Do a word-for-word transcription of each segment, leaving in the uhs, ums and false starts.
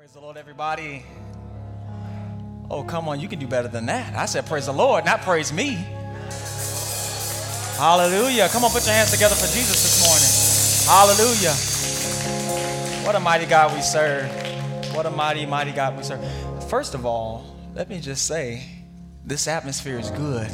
Praise the Lord, everybody. Oh, come on, you can do better than that. I said praise the Lord, not praise me. Hallelujah. Come on, put your hands together for Jesus this morning. Hallelujah. What a mighty God we serve. What a mighty, mighty God we serve. First of all, let me just say, this atmosphere is good.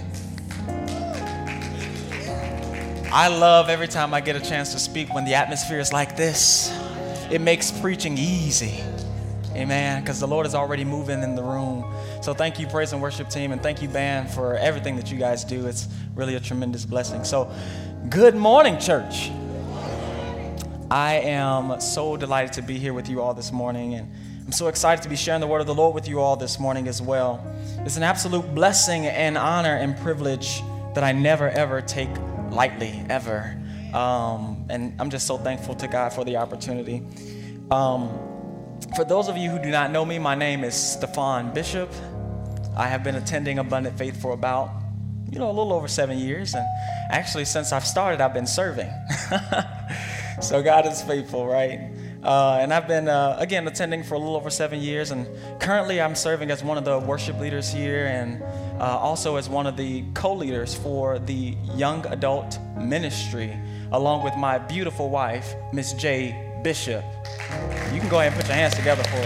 I love every time I get a chance to speak when the atmosphere is like this. It makes preaching easy. Amen. Because the Lord is already moving in the room. So thank you, praise and worship team, and thank you, band, for everything that you guys do. It's really a tremendous blessing. So good morning, church. I am so delighted to be here with you all this morning, and I'm so excited to be sharing the word of the Lord with you all this morning as well. It's an absolute blessing and honor and privilege that I never, ever take lightly, ever. Um, and I'm just so thankful to God for the opportunity. Um, For those of you who do not know me, my name is Stefan Bishop. I have been attending Abundant Faith for about, you know, a little over seven years. And actually, since I've started, I've been serving. So God is faithful, right? Uh, and I've been, uh, again, attending for a little over seven years. And currently, I'm serving as one of the worship leaders here and uh, also as one of the co-leaders for the young adult ministry, along with my beautiful wife, Miss J. Bishop. You can go ahead and put your hands together for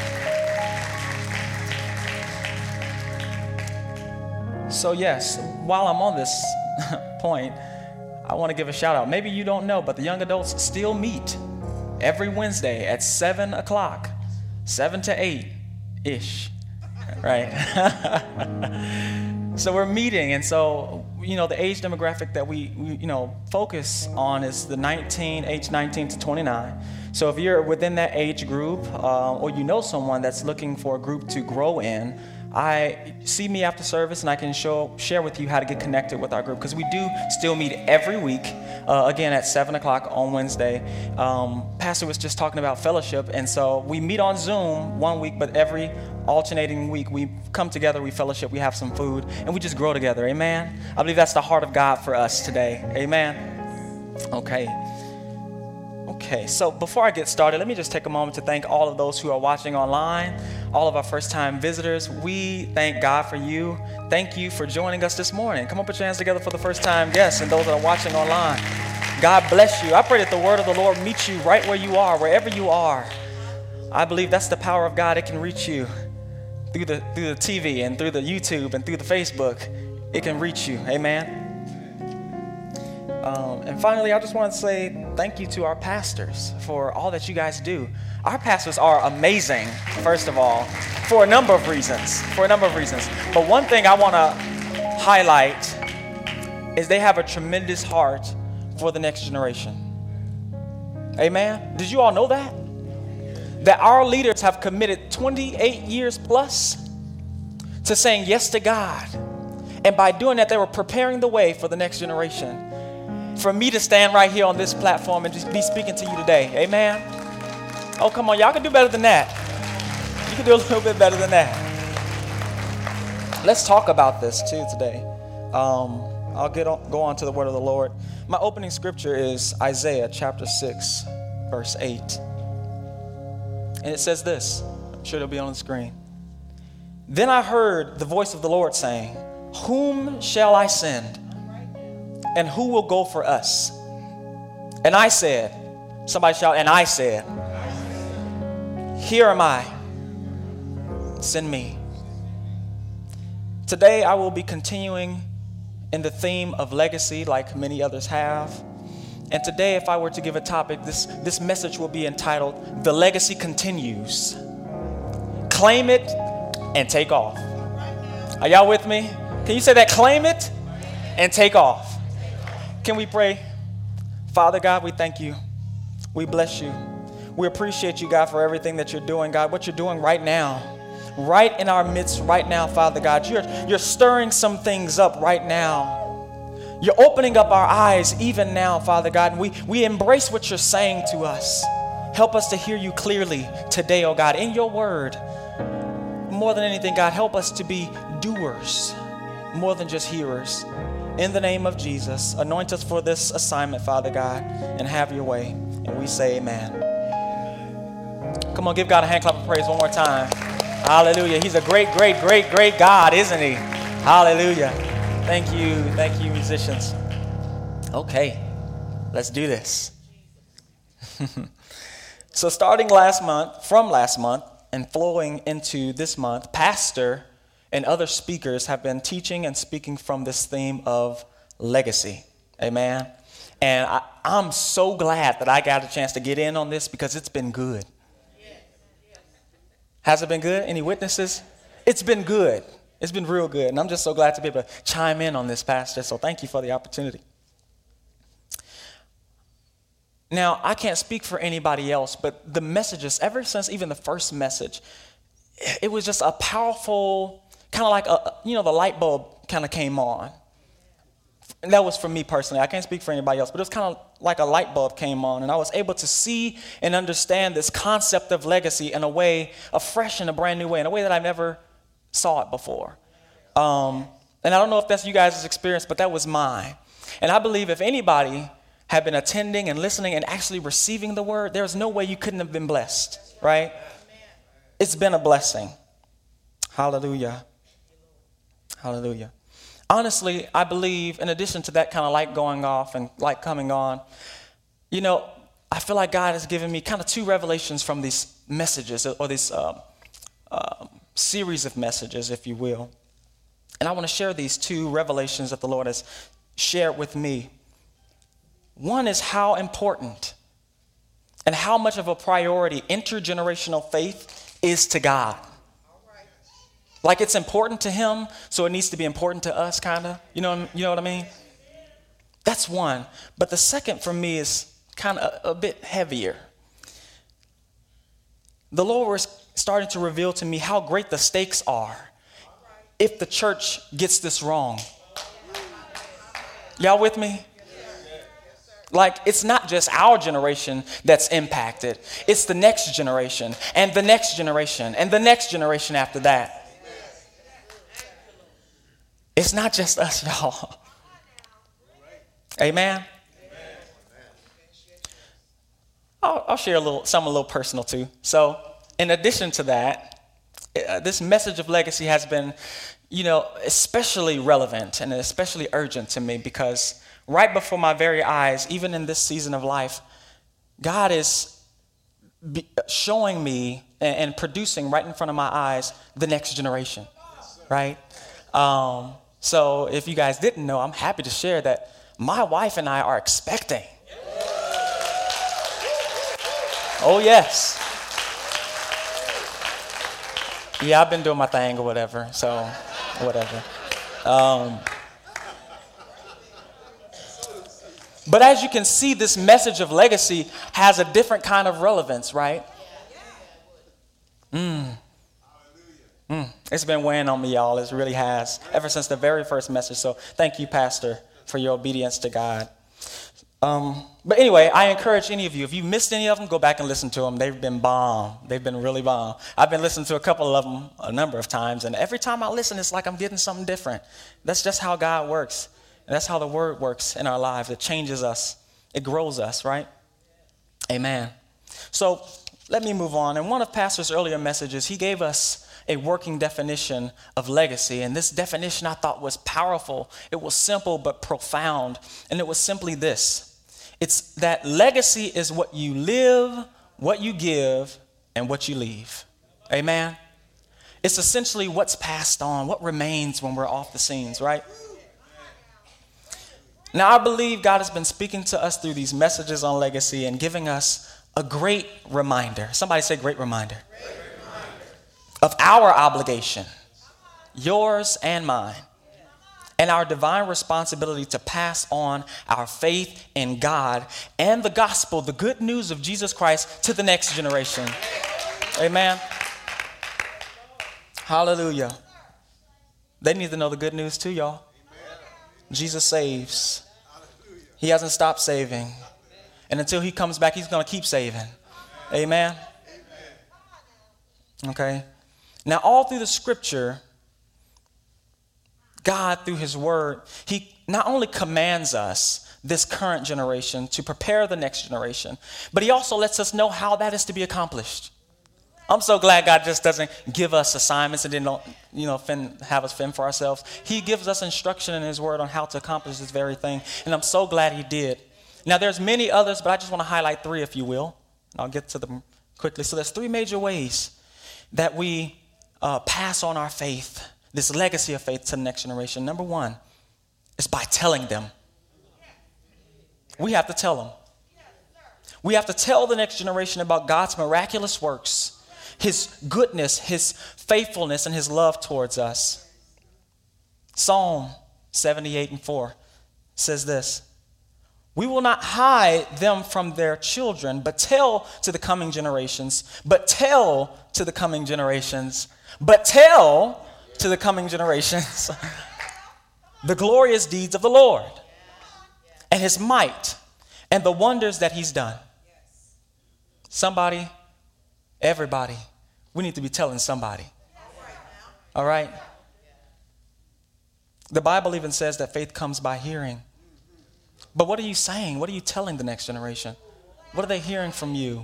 her. So yes, while I'm on this point, I want to give a shout out. Maybe you don't know, but the young adults still meet every Wednesday at seven o'clock, seven to eight-ish, right? So we're meeting, and so, you know, the age demographic that we, we you know, focus on is the nineteen, age nineteen to twenty-nine. So if you're within that age group, uh, or you know someone that's looking for a group to grow in, I see me after service, and I can show share with you how to get connected with our group, because we do still meet every week, uh, again at seven o'clock on Wednesday. Um, Pastor was just talking about fellowship, and so we meet on Zoom one week, but every alternating week we come together, we fellowship, we have some food, and we just grow together. Amen. I believe that's the heart of God for us today. Amen. Okay. Okay, so before I get started, let me just take a moment to thank all of those who are watching online, all of our first-time visitors. We thank God for you. Thank you for joining us this morning. Come on, put your hands together for the first-time guests and those that are watching online. God bless you. I pray that the word of the Lord meets you right where you are, wherever you are. I believe that's the power of God. It can reach you through the through the T V and through the YouTube and through the Facebook. It can reach you. Amen. Um, and finally, I just want to say thank you to our pastors for all that you guys do. Our pastors are amazing, first of all, for a number of reasons, for a number of reasons. But one thing I want to highlight is they have a tremendous heart for the next generation. Amen? Did you all know that? That our leaders have committed twenty-eight years plus to saying yes to God. And by doing that, they were preparing the way for the next generation. For me to stand right here on this platform and just be speaking to you today. Amen? Oh, come on. Y'all can do better than that. You can do a little bit better than that. Let's talk about this too today. Um, I'll get on, go on to the word of the Lord. My opening scripture is Isaiah chapter six, verse eight. And it says this. I'm sure it'll be on the screen. Then I heard the voice of the Lord saying, "Whom shall I send? And who will go for us?" And I said, somebody shout, and I said, "Here am I. Send me." Today I will be continuing in the theme of legacy like many others have. And today, if I were to give a topic, this, this message will be entitled, "The Legacy Continues. Claim it and take off." Are y'all with me? Can you say that? Claim it and take off. Can we pray? Father God, we thank you. We bless you. We appreciate you, God, for everything that you're doing, God, what you're doing right now, right in our midst right now, Father God. You're, you're stirring some things up right now. You're opening up our eyes even now, Father God. And we, we embrace what you're saying to us. Help us to hear you clearly today, oh God, in your word. More than anything, God, help us to be doers more than just hearers. In the name of Jesus, anoint us for this assignment, Father God, and have your way. And we say amen. Come on, give God a hand clap of praise one more time. Hallelujah. He's a great, great, great, great God, isn't he? Hallelujah. Thank you. Thank you, musicians. Okay, let's do this. So starting last month, from last month, and flowing into this month, Pastor and other speakers have been teaching and speaking from this theme of legacy. Amen. And I, I'm so glad that I got a chance to get in on this because it's been good. Has it been good? Any witnesses? It's been good. It's been real good. And I'm just so glad to be able to chime in on this, Pastor. So thank you for the opportunity. Now, I can't speak for anybody else, but the messages, ever since even the first message, it was just a powerful, kind of like, a, you know, the light bulb kind of came on. And that was for me personally. I can't speak for anybody else, but it was kind of like a light bulb came on, and I was able to see and understand this concept of legacy in a way, a fresh and a brand new way, in a way that I never saw it before. Um, and I don't know if that's you guys' experience, but that was mine. And I believe if anybody had been attending and listening and actually receiving the word, there's no way you couldn't have been blessed, right? It's been a blessing. Hallelujah. Hallelujah. Honestly, I believe in addition to that kind of light going off and light coming on, you know, I feel like God has given me kind of two revelations from these messages or this um, um, series of messages, if you will. And I want to share these two revelations that the Lord has shared with me. One is how important and how much of a priority intergenerational faith is to God. Like it's important to him, so it needs to be important to us, kind of. You know, you know what I mean? That's one. But the second for me is kind of a, a bit heavier. The Lord was starting to reveal to me how great the stakes are if the church gets this wrong. Y'all with me? Like, it's not just our generation that's impacted. It's the next generation and the next generation and the next generation after that. It's not just us, y'all. Amen? I'll, I'll share a little, something a little personal too. So, in addition to that, uh, this message of legacy has been, you know, especially relevant and especially urgent to me because right before my very eyes, even in this season of life, God is be showing me and, and producing right in front of my eyes the next generation, right? Um, so if you guys didn't know, I'm happy to share that my wife and I are expecting. Oh, yes. Yeah, I've been doing my thing or whatever, so whatever. Um, But as you can see, this message of legacy has a different kind of relevance, right? Mm. Mm. It's been weighing on me, y'all. It really has, ever since the very first message. So thank you, Pastor, for your obedience to God. Um, but anyway, I encourage any of you, if you missed any of them, go back and listen to them. They've been bomb. They've been really bomb. I've been listening to a couple of them a number of times, and every time I listen, it's like I'm getting something different. That's just how God works. And that's how the word works in our lives. It changes us. It grows us, right? Amen. So let me move on. In one of Pastor's earlier messages, he gave us a working definition of legacy. And this definition I thought was powerful. It was simple but profound. And it was simply this. It's that legacy is what you live, what you give, and what you leave. Amen. It's essentially what's passed on, what remains when we're off the scenes, right? Now, I believe God has been speaking to us through these messages on legacy and giving us a great reminder. Somebody say great reminder. Great reminder. Of our obligation, yours and mine, and our divine responsibility to pass on our faith in God and the gospel, the good news of Jesus Christ, to the next generation. Amen. Hallelujah. They need to know the good news too, y'all. Jesus saves. He hasn't stopped saving. And until he comes back, he's going to keep saving. Amen. Okay. Now, all through the scripture, God, through his word, he not only commands us, this current generation, to prepare the next generation, but he also lets us know how that is to be accomplished. I'm so glad God just doesn't give us assignments and then don't, you know, fend, have us fend for ourselves. He gives us instruction in his word on how to accomplish this very thing. And I'm so glad he did. Now, there's many others, but I just want to highlight three, if you will. I'll get to them quickly. So there's three major ways that we uh, pass on our faith, this legacy of faith to the next generation. Number one is by telling them. We have to tell them. We have to tell the next generation about God's miraculous works, his goodness, his faithfulness, and his love towards us. Psalm seventy-eight and four says this: we will not hide them from their children, but tell to the coming generations, but tell to the coming generations, but tell to the coming generations the glorious deeds of the Lord and his might and the wonders that he's done. Somebody, everybody, we need to be telling somebody. All right? The Bible even says that faith comes by hearing. But what are you saying? What are you telling the next generation? What are they hearing from you?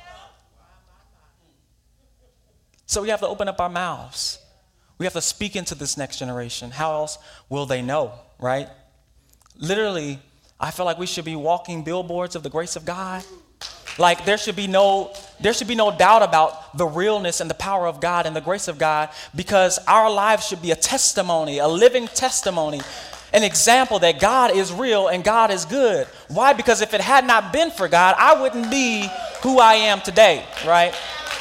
So we have to open up our mouths. We have to speak into this next generation. How else will they know, right? Literally, I feel like we should be walking billboards of the grace of God. Like there should be no, there should be no doubt about the realness and the power of God and the grace of God, because our lives should be a testimony, a living testimony, an example that God is real and God is good. Why? Because if it had not been for God, I wouldn't be who I am today, right?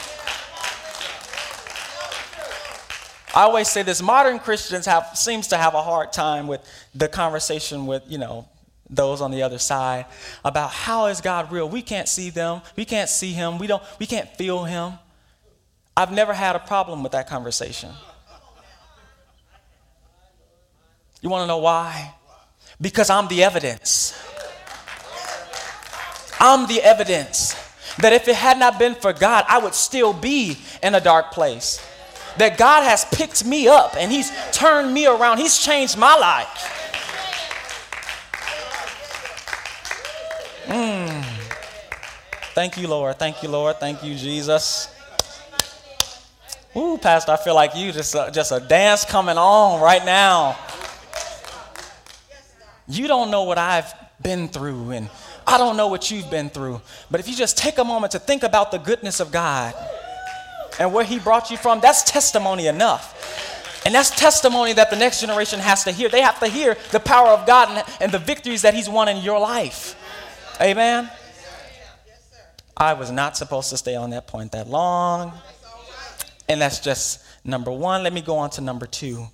I always say this: modern Christians have seems to have a hard time with the conversation with, you know, those on the other side about how is God real. We can't see them. We can't see him. We don't, we can't feel him. I've never had a problem with that conversation. You want to know why? Because I'm the evidence. I'm the evidence that if it had not been for God, I would still be in a dark place. That God has picked me up and he's turned me around. He's changed my life. Mm. Thank you, Lord. Thank you, Lord. Thank you, Jesus. Ooh, Pastor, I feel like you just uh, just a dance coming on right now. You don't know what I've been through, and I don't know what you've been through. But if you just take a moment to think about the goodness of God and where he brought you from, that's testimony enough. And that's testimony that the next generation has to hear. They have to hear the power of God and, and the victories that he's won in your life. Amen? I was not supposed to stay on that point that long. And that's just number one. Let me go on to number two.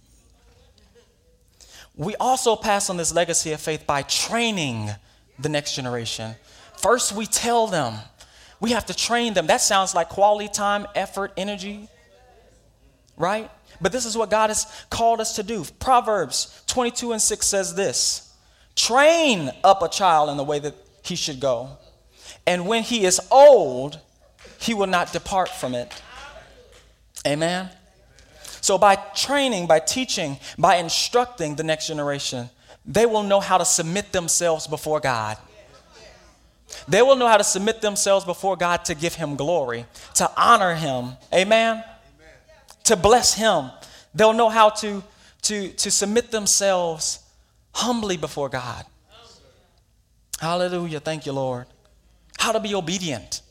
We also pass on this legacy of faith by training the next generation. First, we tell them. We have to train them. That sounds like quality time, effort, energy, right? But this is what God has called us to do. Proverbs twenty-two and six says this: train up a child in the way that he should go, and when he is old, he will not depart from it. Amen. So by training, by teaching, by instructing the next generation, they will know how to submit themselves before God. They will know how to submit themselves before God to give him glory, to honor him. Amen. Amen. To bless him. They'll know how to, to, to submit themselves humbly before God. Hallelujah. Thank you, Lord. How to be obedient.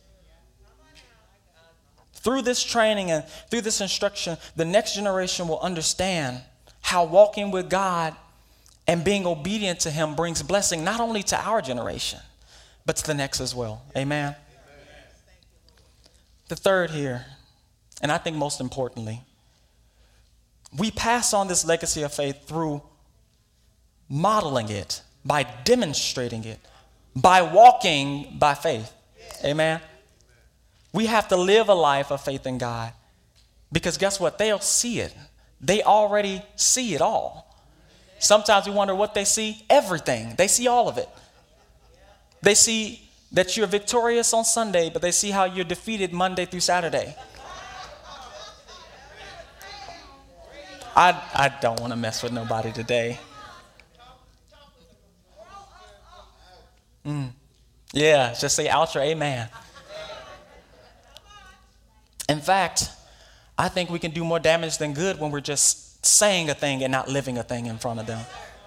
Through this training and through this instruction, the next generation will understand how walking with God and being obedient to him brings blessing not only to our generation, but to the next as well. Amen. Amen. The third here, and I think most importantly, we pass on this legacy of faith through modeling it, by demonstrating it, by walking by faith. Amen. We have to live a life of faith in God, because guess what? They'll see it. They already see it all. Sometimes we wonder what they see. Everything. They see all of it. They see that you're victorious on Sunday, but they see how you're defeated Monday through Saturday. I, I don't want to mess with nobody today. Mm. Yeah, just say ouch or amen. In fact, I think we can do more damage than good when we're just saying a thing and not living a thing in front of them.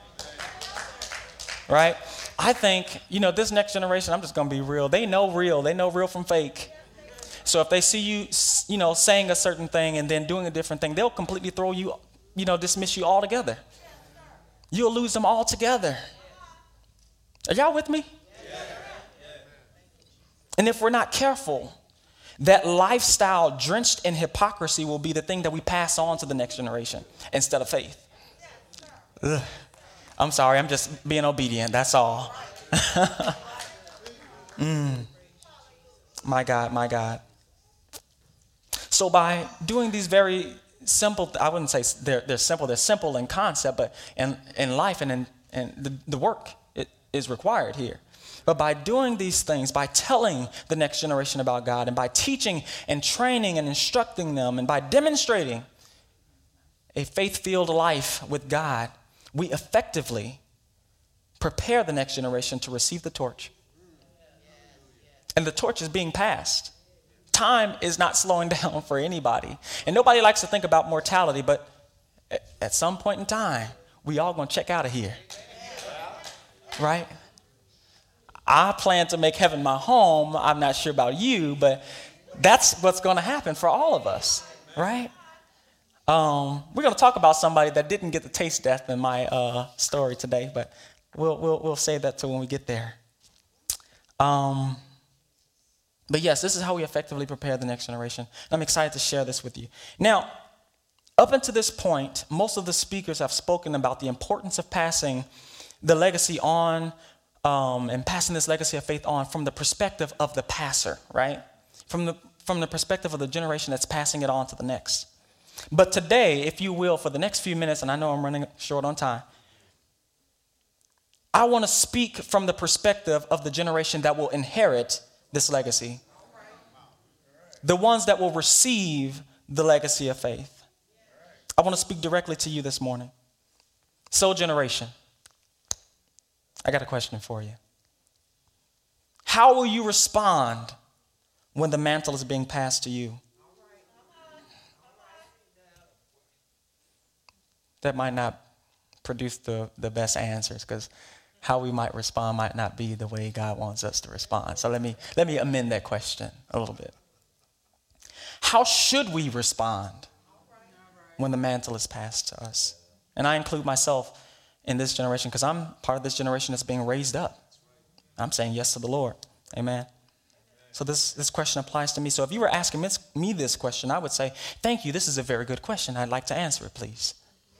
Right? I think, you know, this next generation, I'm just going to be real. They know real. They know real from fake. So if they see you, you know, saying a certain thing and then doing a different thing, they'll completely throw you, you know, dismiss you altogether. You'll lose them altogether. Are y'all with me? And if we're not careful, that lifestyle drenched in hypocrisy will be the thing that we pass on to the next generation instead of faith. Ugh. I'm sorry, I'm just being obedient, that's all. mm. My God, my God. So by doing these very simple, I wouldn't say they're, they're simple, they're simple in concept, but in, in life and in and the, the work it is required here. But by doing these things, by telling the next generation about God, and by teaching and training and instructing them, and by demonstrating a faith-filled life with God, we effectively prepare the next generation to receive the torch. And the torch is being passed. Time is not slowing down for anybody. And nobody likes to think about mortality, but at some point in time, we all going to check out of here. Right? I plan to make heaven my home. I'm not sure about you, but that's what's going to happen for all of us, right? Um, we're going to talk about somebody that didn't get to taste death in my uh, story today, but we'll we'll we'll save that till when we get there. Um, but yes, this is how we effectively prepare the next generation. I'm excited to share this with you. Now, up until this point, most of the speakers have spoken about the importance of passing the legacy on. Um, and passing this legacy of faith on from the perspective of the passer, right? From the from the perspective of the generation that's passing it on to the next. But today, if you will, for the next few minutes, and I know I'm running short on time, I want to speak from the perspective of the generation that will inherit this legacy. The ones that will receive the legacy of faith. I want to speak directly to you this morning. So, generation, I got a question for you. How will you respond when the mantle is being passed to you? That might not produce the, the best answers, because how we might respond might not be the way God wants us to respond. So let me let me amend that question a little bit. How should we respond when the mantle is passed to us? And I include myself in this generation, because I'm part of this generation that's being raised up. I'm saying yes to the Lord. Amen. So this, this question applies to me. So if you were asking me this question, I would say, thank you. This is a very good question. I'd like to answer it, please.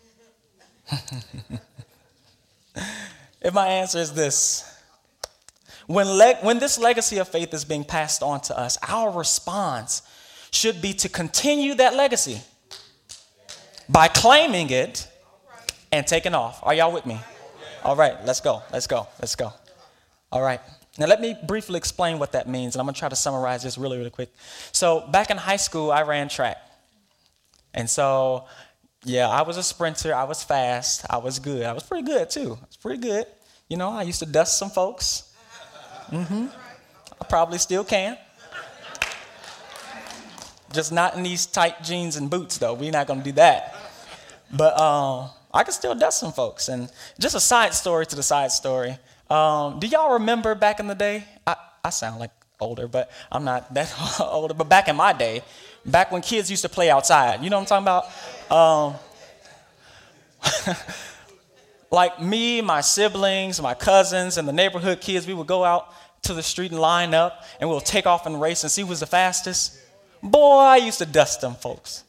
If my answer is this, when, le- when this legacy of faith is being passed on to us, our response should be to continue that legacy by claiming it and taking off. Are y'all with me? All right, let's go. Let's go. Let's go. All right. Now, let me briefly explain what that means, and I'm going to try to summarize this really, really quick. So back in high school, I ran track. And so, yeah, I was a sprinter. I was fast. I was good. I was pretty good, too. I was pretty good. You know, I used to dust some folks. Mm-hmm. I probably still can. Just not in these tight jeans and boots, though. We're not going to do that. But um, I can still dust some folks. And just a side story to the side story. Um, do y'all remember back in the day? I, I sound like older, but I'm not that older. But back in my day, back when kids used to play outside, you know what I'm talking about? Um, like me, my siblings, my cousins, and the neighborhood kids, we would go out to the street and line up, and we'll take off and race and see who's the fastest. Boy, I used to dust them folks.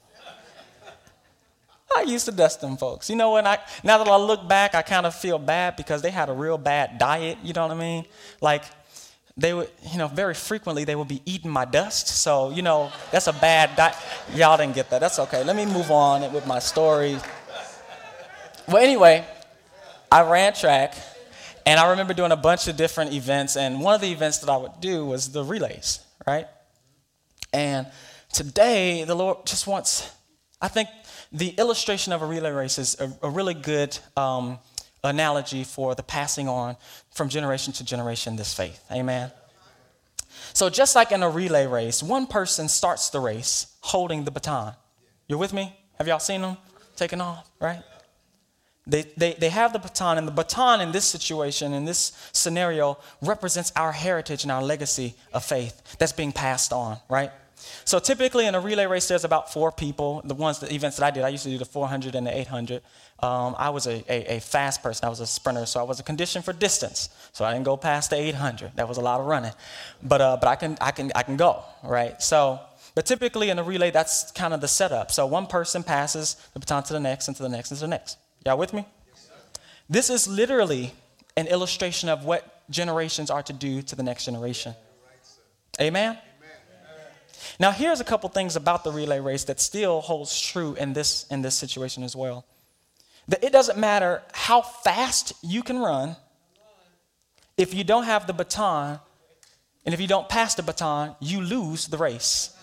I used to dust them folks. You know, when I now that I look back, I kind of feel bad because they had a real bad diet. You know what I mean? Like they would, you know, very frequently they would be eating my dust. So, you know, that's a bad diet. Y'all didn't get that. That's okay. Let me move on with my story. Well, anyway, I ran track, and I remember doing a bunch of different events. And one of the events that I would do was the relays, right? And today, the Lord just wants, I think, the illustration of a relay race is a, a really good um, analogy for the passing on from generation to generation this faith. Amen. So just like in a relay race, one person starts the race holding the baton. You're with me? Have y'all seen them taking off, right? They, they, they have the baton, and the baton in this situation, in this scenario, represents our heritage and our legacy of faith that's being passed on, right? So typically in a relay race, there's about four people. The ones, the events that I did, I used to do the four hundred and the eight hundred. Um, I was a, a, a fast person. I was a sprinter, so I was a conditioned for distance. So I didn't go past the eight hundred. That was a lot of running, but uh, but I can I can I can go, right? So, but typically in a relay, that's kind of the setup. So one person passes the baton to the next, and to the next, and to the next. Y'all with me? Yes, sir. This is literally an illustration of what generations are to do to the next generation. Right, Amen? Amen? Now, here's a couple things about the relay race that still holds true in this, in this situation as well. That it doesn't matter how fast you can run if you don't have the baton, and if you don't pass the baton, you lose the race.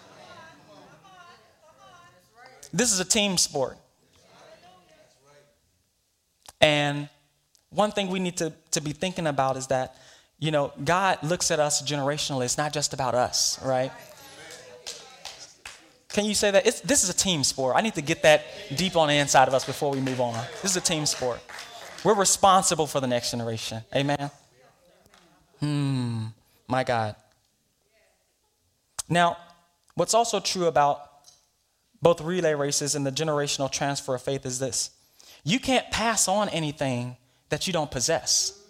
This is a team sport. And one thing we need to, to be thinking about is that, you know, God looks at us generationally. It's not just about us, right? Can you say that? It's, this is a team sport. I need to get that deep on the inside of us before we move on. This is a team sport. We're responsible for the next generation. Amen? Hmm, my God. Now, what's also true about both relay races and the generational transfer of faith is this. You can't pass on anything that you don't possess.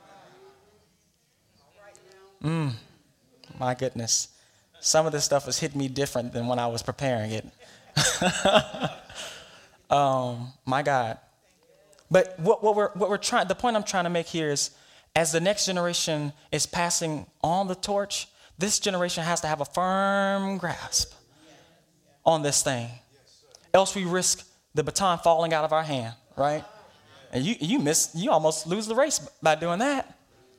Mm, my goodness. Some of this stuff has hit me different than when I was preparing it. um, my God. But what, what we're what we're trying, the point I'm trying to make here is, as the next generation is passing on the torch, this generation has to have a firm grasp on this thing. Else we risk the baton falling out of our hand, right? And you you miss, you almost lose the race by doing that.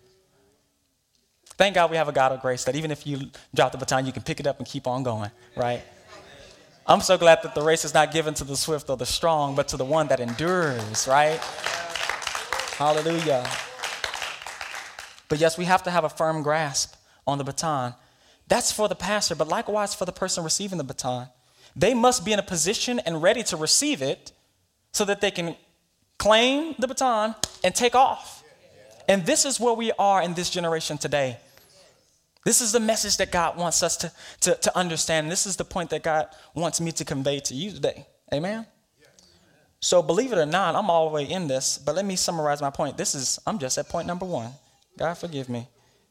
Thank God we have a God of grace that even if you drop the baton, you can pick it up and keep on going, right? I'm so glad that the race is not given to the swift or the strong, but to the one that endures, right? Hallelujah. But yes, we have to have a firm grasp on the baton. That's for the pastor, but likewise for the person receiving the baton. They must be in a position and ready to receive it so that they can claim the baton and take off. And this is where we are in this generation today. This is the message that God wants us to, to, to understand. This is the point that God wants me to convey to you today. Amen? So believe it or not, I'm all the way in this, but let me summarize my point. This is, I'm just at point number one. God forgive me.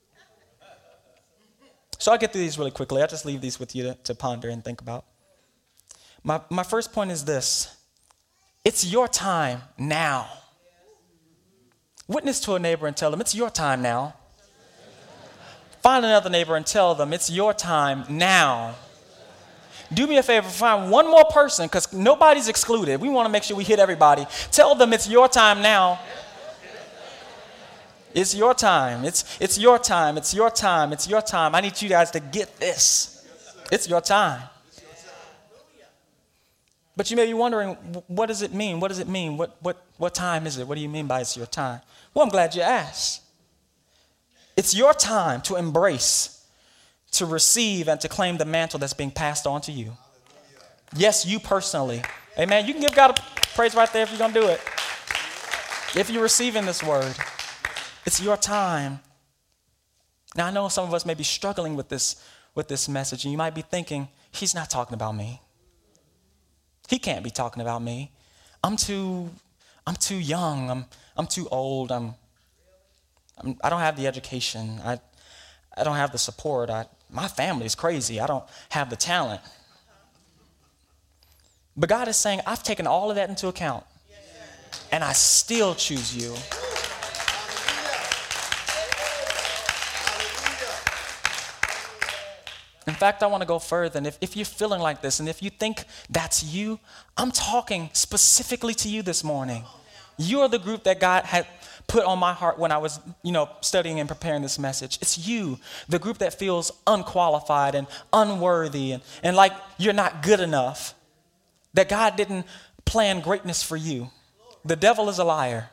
So I'll get through these really quickly. I'll just leave these with you to, to ponder and think about. My, my first point is this. It's your time now. Witness to a neighbor and tell them, it's your time now. Find another neighbor and tell them, it's your time now. Do me a favor, find one more person, because nobody's excluded. We want to make sure we hit everybody. Tell them it's your time now. It's your time. It's, it's your time. It's your time. It's your time. I need you guys to get this. It's your time. But you may be wondering, what does it mean? What does it mean? What, what, what time is it? What do you mean by it's your time? Well, I'm glad you asked. It's your time to embrace, to receive, and to claim the mantle that's being passed on to you. Yes, you personally. Amen. You can give God a praise right there if you're going to do it. If you're receiving this word, it's your time. Now, I know some of us may be struggling with this, with this message, and you might be thinking, he's not talking about me. He can't be talking about me. I'm too, I'm too young. I'm, I'm too old. I'm, I'm, I don't have the education. I, I don't have the support. I, my family is crazy. I don't have the talent. But God is saying, I've taken all of that into account, and I still choose you. In fact, I want to go further. And if, if you're feeling like this, and if you think that's you, I'm talking specifically to you this morning. You're the group that God had put on my heart when I was, you know, studying and preparing this message. It's you, the group that feels unqualified and unworthy and, and like you're not good enough, that God didn't plan greatness for you. The devil is a liar.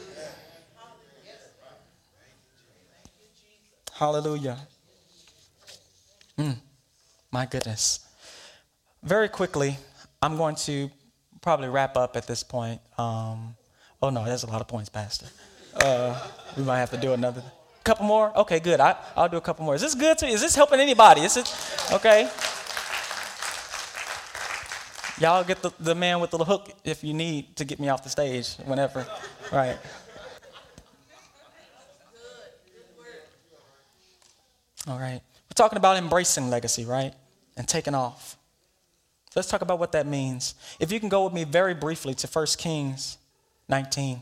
Hallelujah. Mm, my goodness. Very quickly, I'm going to probably wrap up at this point. Um, oh, no, there's a lot of points, Pastor. Uh, we might have to do another. Couple more? Okay, good. I, I'll do a couple more. Is this good to you? Is this helping anybody? Is it okay? Y'all get the, the man with the hook if you need to get me off the stage whenever. Right. All right. We're talking about embracing legacy, right? And taking off. Let's talk about what that means. If you can go with me very briefly to First Kings nineteen.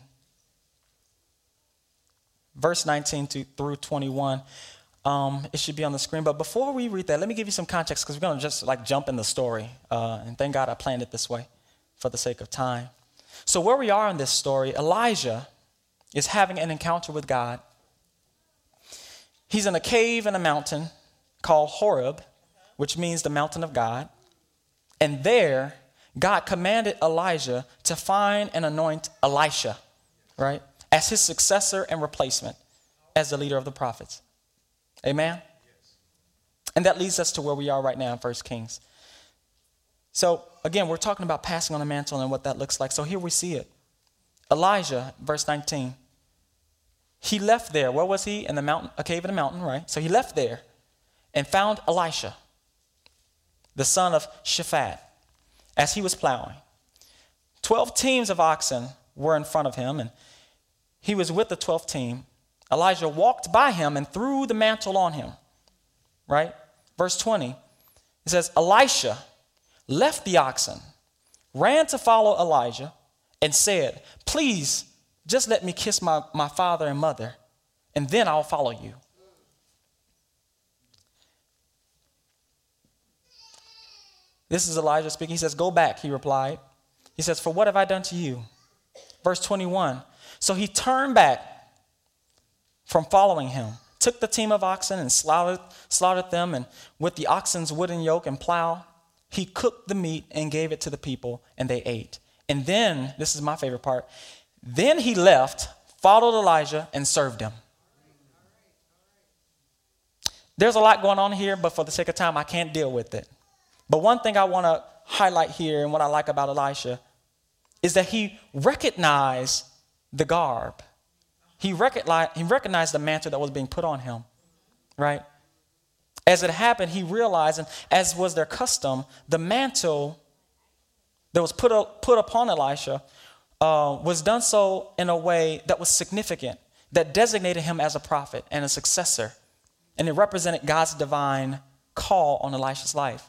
Verse nineteen to, through twenty-one. Um, it should be on the screen. But before we read that, let me give you some context because we're going to just like jump in the story. Uh, and thank God I planned it this way for the sake of time. So where we are in this story, Elijah is having an encounter with God. He's in a cave in a mountain called Horeb, which means the mountain of God. And there, God commanded Elijah to find and anoint Elisha, right, as his successor and replacement as the leader of the prophets. Amen? Yes. And that leads us to where we are right now in First Kings. So, again, we're talking about passing on the mantle and what that looks like. So here we see it. Elijah, verse nineteen, he left there. Where was he? In the mountain, a cave in the mountain, right? So he left there and found Elisha, the son of Shaphat, as he was plowing. Twelve teams of oxen were in front of him, and he was with the twelfth team. Elijah walked by him and threw the mantle on him, right? Verse twenty, it says, Elisha left the oxen, ran to follow Elijah, and said, please, just let me kiss my, my father and mother, and then I'll follow you. This is Elijah speaking. He says, go back, he replied. He says, for what have I done to you? Verse twenty-one, so he turned back from following him, took the team of oxen and slaughtered, slaughtered them, and with the oxen's wooden yoke and plow, he cooked the meat and gave it to the people, and they ate. And then, this is my favorite part, then he left, followed Elijah, and served him. There's a lot going on here, but for the sake of time, I can't deal with it. But one thing I want to highlight here and what I like about Elisha is that he recognized the garb. He recognized, he recognized the mantle that was being put on him, right? As it happened, he realized, and as was their custom, the mantle that was put, up, put upon Elisha uh, was done so in a way that was significant, that designated him as a prophet and a successor. And it represented God's divine call on Elisha's life.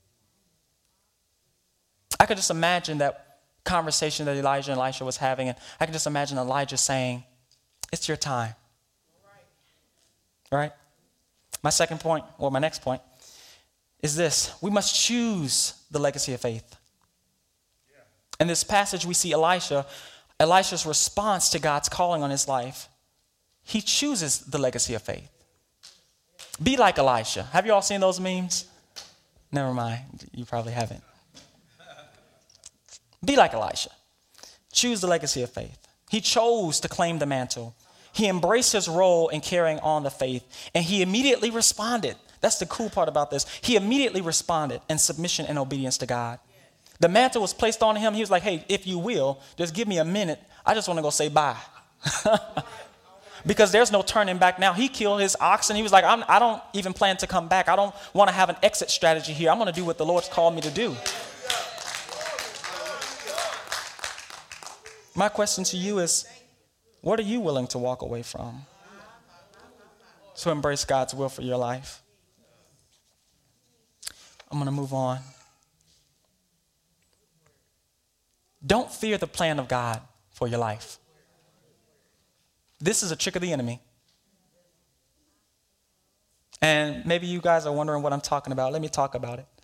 I could just imagine that conversation that Elijah and Elisha was having, and I can just imagine Elijah saying, it's your time. Right? My second point, or my next point, is this. We must choose the legacy of faith. Yeah. In this passage, we see Elisha, Elisha's response to God's calling on his life. He chooses the legacy of faith. Be like Elisha. Have you all seen those memes? Never mind. You probably haven't. Be like Elisha. Choose the legacy of faith. He chose to claim the mantle. He embraced his role in carrying on the faith, and he immediately responded. That's the cool part about this. He immediately responded in submission and obedience to God. The mantle was placed on him. He was like, hey, if you will, just give me a minute. I just want to go say bye. Because there's no turning back now. He killed his oxen. He was like, I'm, I don't even plan to come back. I don't want to have an exit strategy here. I'm going to do what the Lord's called me to do. My question to you is, what are you willing to walk away from to embrace God's will for your life? I'm going to move on. Don't fear the plan of God for your life. This is a trick of the enemy. And maybe you guys are wondering what I'm talking about. Let me talk about it.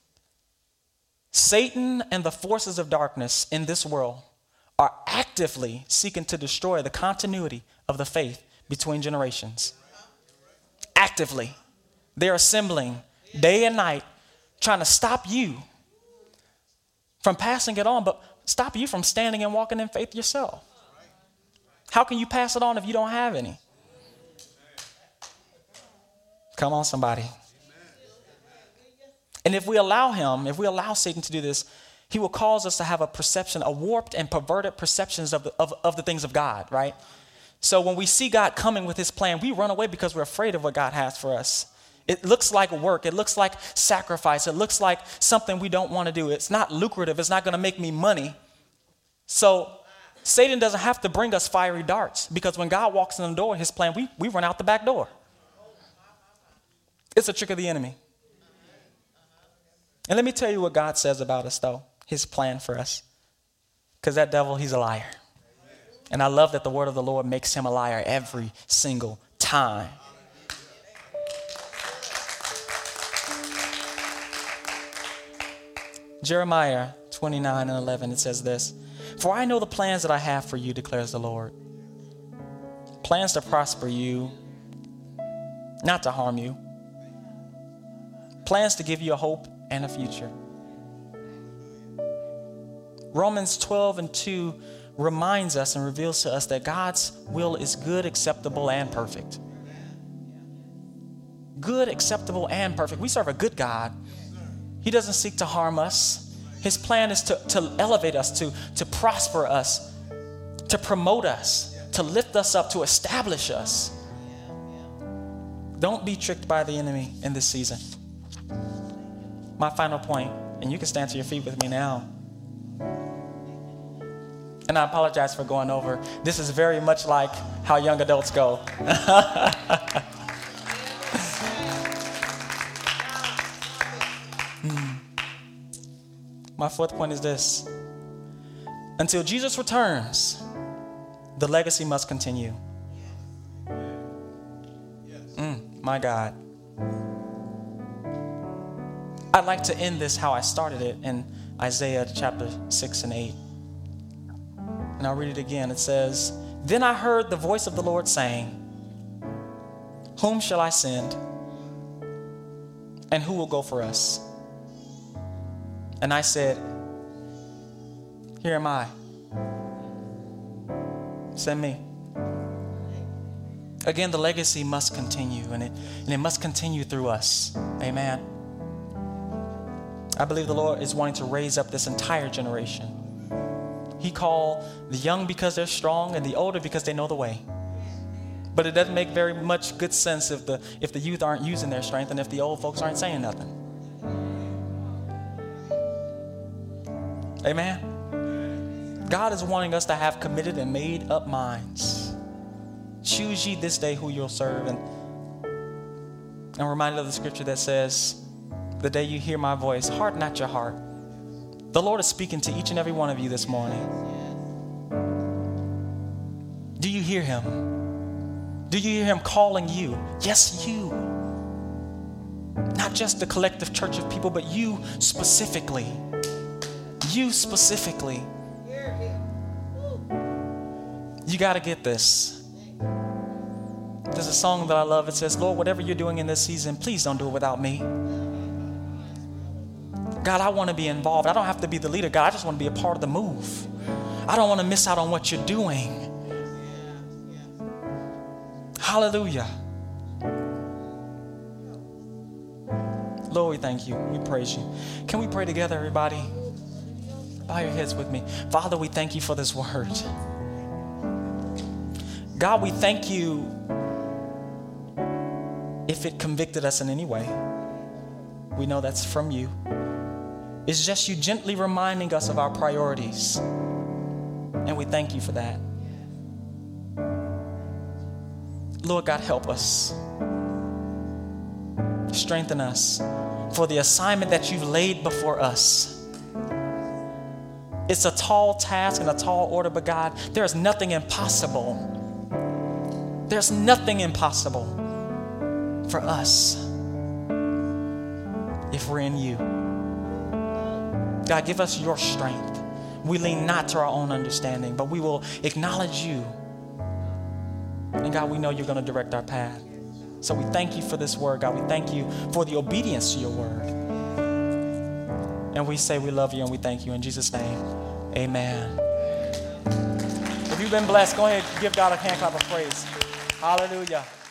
Satan and the forces of darkness in this world are actively seeking to destroy the continuity of the faith between generations. Actively. They're assembling day and night, trying to stop you from passing it on, but stop you from standing and walking in faith yourself. How can you pass it on if you don't have any? Come on, somebody. And if we allow him, if we allow Satan to do this, he will cause us to have a perception, a warped and perverted perceptions of the, of, of the things of God, right? So when we see God coming with his plan, we run away because we're afraid of what God has for us. It looks like work. It looks like sacrifice. It looks like something we don't want to do. It's not lucrative. It's not going to make me money. So Satan doesn't have to bring us fiery darts, because when God walks in the door, his plan, we, we run out the back door. It's a trick of the enemy. And let me tell you what God says about us, though, his plan for us. Because that devil, he's a liar. And I love that the word of the Lord makes him a liar every single time. Jeremiah twenty-nine and eleven, it says this: "For I know the plans that I have for you, declares the Lord. Plans to prosper you, not to harm you. Plans to give you a hope and a future." Romans twelve and two reminds us and reveals to us that God's will is good, acceptable, and perfect. Good, acceptable, and perfect. We serve a good God. He doesn't seek to harm us. His plan is to, to elevate us, to, to prosper us, to promote us, to lift us up, to establish us. Don't be tricked by the enemy in this season. My final point, and you can stand to your feet with me now. And I apologize for going over. This is very much like how young adults go. mm. My fourth point is this: until Jesus returns, the legacy must continue. Mm, my God. I'd like to end this how I started it in Isaiah chapter six and eight. And I'll read it again. It says, "Then I heard the voice of the Lord saying, 'Whom shall I send? And who will go for us?' And I said, 'Here am I. Send me.'" Again, the legacy must continue, and it, and it must continue through us. Amen. I believe the Lord is wanting to raise up this entire generation. He called the young because they're strong and the older because they know the way. But it doesn't make very much good sense if the if the youth aren't using their strength and if the old folks aren't saying nothing. Amen. God is wanting us to have committed and made up minds. Choose ye this day who you'll serve. And I'm reminded of the scripture that says, "The day you hear my voice, harden not your heart." The Lord is speaking to each and every one of you this morning. Do you hear him? Do you hear him calling you? Yes, you. Not just the collective church of people, but you specifically. You specifically. You got to get this. There's a song that I love. It says, "Lord, whatever you're doing in this season, please don't do it without me. God, I want to be involved. I don't have to be the leader. God, I just want to be a part of the move. I don't want to miss out on what you're doing." Hallelujah. Lord, we thank you. We praise you. Can we pray together, everybody? Bow your heads with me. Father, we thank you for this word. God, we thank you if it convicted us in any way. We know that's from you. It's just you gently reminding us of our priorities. And we thank you for that. Lord God, help us. Strengthen us for the assignment that you've laid before us. It's a tall task and a tall order, but God, there is nothing impossible. There's nothing impossible for us if we're in you. God, give us your strength. We lean not to our own understanding, but we will acknowledge you. And God, we know you're going to direct our path. So we thank you for this word, God. We thank you for the obedience to your word. And we say we love you and we thank you in Jesus' name. Amen. If you've been blessed, go ahead and give God a hand clap of praise. Hallelujah.